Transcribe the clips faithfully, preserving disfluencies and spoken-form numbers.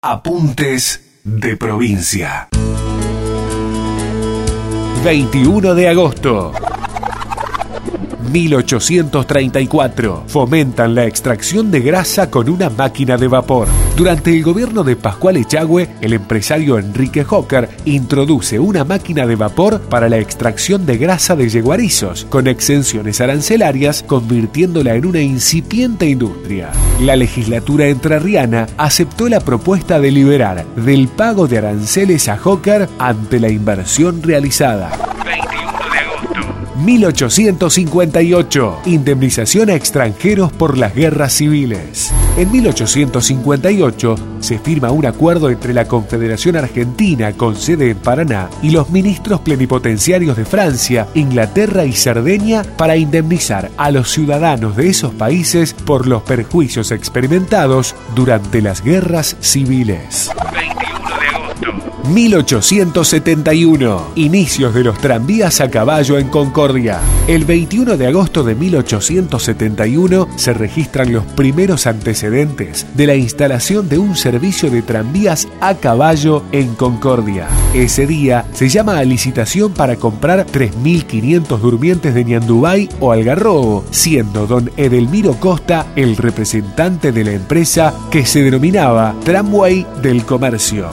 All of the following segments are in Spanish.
Apuntes de provincia. veintiuno de agosto. mil ochocientos treinta y cuatro. Fomentan la extracción de grasa con una máquina de vapor. Durante el gobierno de Pascual Echagüe, el empresario Enrique Hooker introduce una máquina de vapor para la extracción de grasa de yeguarizos, con exenciones arancelarias, convirtiéndola en una incipiente industria. La legislatura entrerriana aceptó la propuesta de liberar del pago de aranceles a Hooker ante la inversión realizada. mil ochocientos cincuenta y ocho. Indemnización a extranjeros por las guerras civiles. En mil ochocientos cincuenta y ocho se firma un acuerdo entre la Confederación Argentina, con sede en Paraná, y los ministros plenipotenciarios de Francia, Inglaterra y Cerdeña para indemnizar a los ciudadanos de esos países por los perjuicios experimentados durante las guerras civiles. mil ochocientos setenta y uno. Inicios de los tranvías a caballo en Concordia. El veintiuno de agosto de mil ochocientos setenta y uno se registran los primeros antecedentes de la instalación de un servicio de tranvías a caballo en Concordia. Ese día se llama a licitación para comprar tres mil quinientos durmientes de Ñandubay o Algarrobo, siendo don Edelmiro Costa el representante de la empresa, que se denominaba Tramway del Comercio.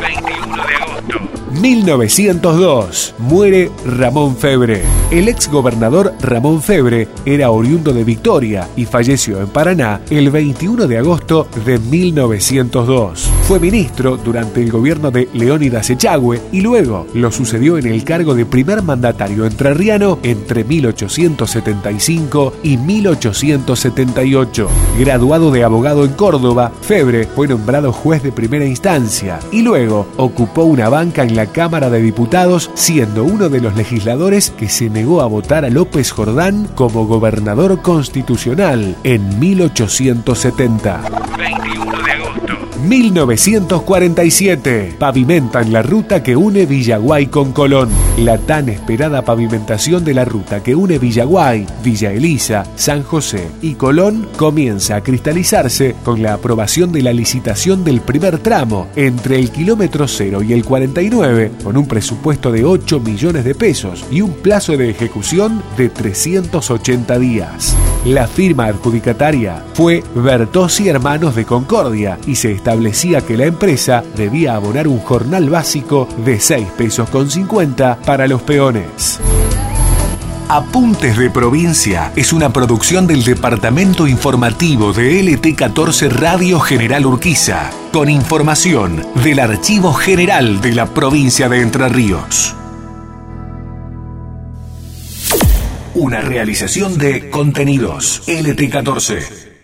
mil novecientos dos. Muere Ramón Febre. El ex gobernador Ramón Febre era oriundo de Victoria y falleció en Paraná el veintiuno de agosto de mil novecientos dos. Fue ministro durante el gobierno de Leónidas Echagüe y luego lo sucedió en el cargo de primer mandatario entrerriano entre mil ochocientos setenta y cinco y mil ochocientos setenta y ocho. Graduado de abogado en Córdoba, Febre fue nombrado juez de primera instancia y luego ocupó una banca en la Cámara de Diputados, siendo uno de los legisladores que se negó a votar a López Jordán como gobernador constitucional en mil ochocientos setenta. mil novecientos cuarenta y siete. Pavimentan la ruta que une Villaguay con Colón. La tan esperada pavimentación de la ruta que une Villaguay, Villa Elisa, San José y Colón comienza a cristalizarse con la aprobación de la licitación del primer tramo entre el kilómetro cero y el cuarenta y nueve, con un presupuesto de ocho millones de pesos y un plazo de ejecución de trescientos ochenta días. La firma adjudicataria fue Bertossi Hermanos de Concordia y se establecía que la empresa debía abonar un jornal básico de seis pesos con cincuenta para los peones. Apuntes de Provincia es una producción del Departamento Informativo de L T catorce Radio General Urquiza, con información del Archivo General de la Provincia de Entre Ríos. Una realización de Contenidos L T catorce.